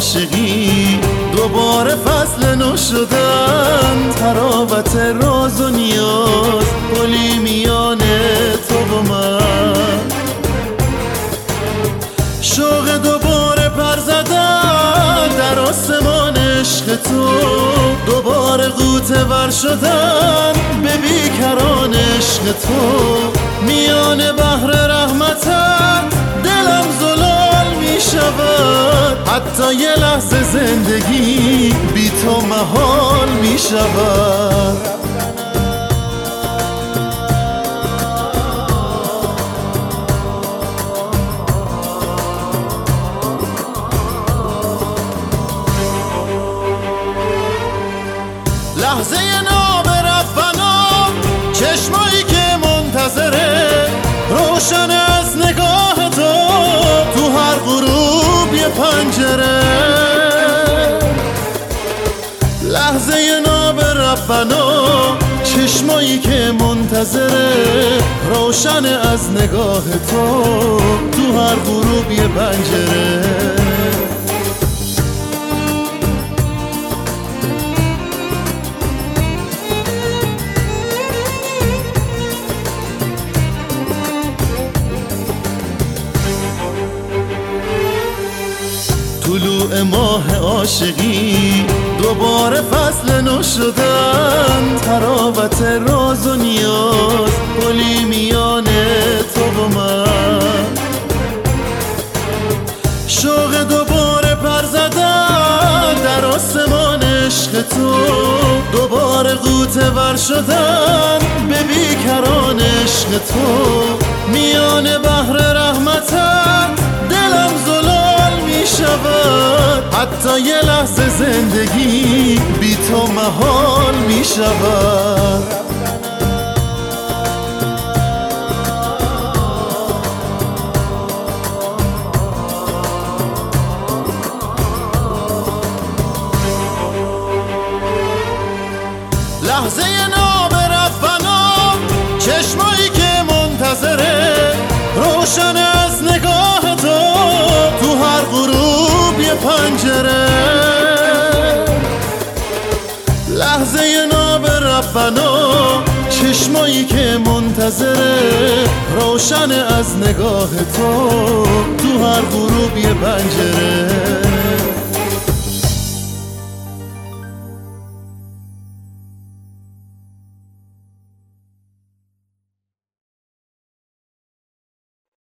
عاشقی دوباره فصل نو شدن، تراوت راز و نیاز پلی میان تو و من، شوق دوباره پر زدن در آسمان عشق تو، دوباره غوطه ور شدن به بیکران عشق تو، میان بحر رحمتت دلم زلال می شود، حتی یه لحظه زندگی بی تو محال می شود. لحظه ناب رفنا، چشمایی که منتظره روشن از نگاه تو، تو هر غروب یه پنجره. لحظه ناب رفنا، چشمایی که منتظره روشن از نگاه تو، تو هر غروب یه پنجره. طلوع ماه عاشقی دوباره فصل نو شدن، تراوت راز و نیاز پلی میان تو و من، شوق دوباره پر زدن در آسمان عشق تو، دوباره غوطه ور شدن به بیکران عشق تو، میان بحر رحمتت دلم زلال می شود، حتی یه لحظه زندگی بی تو محال می شود. لحظه ناب رفنا، چشمایی که منتظره روشن از نگاه تو، تو هر غروب یه پنجره. لحظه ناب رفنا، چشمایی که منتظره روشن از نگاه تو، تو هر غروب یه پنجره.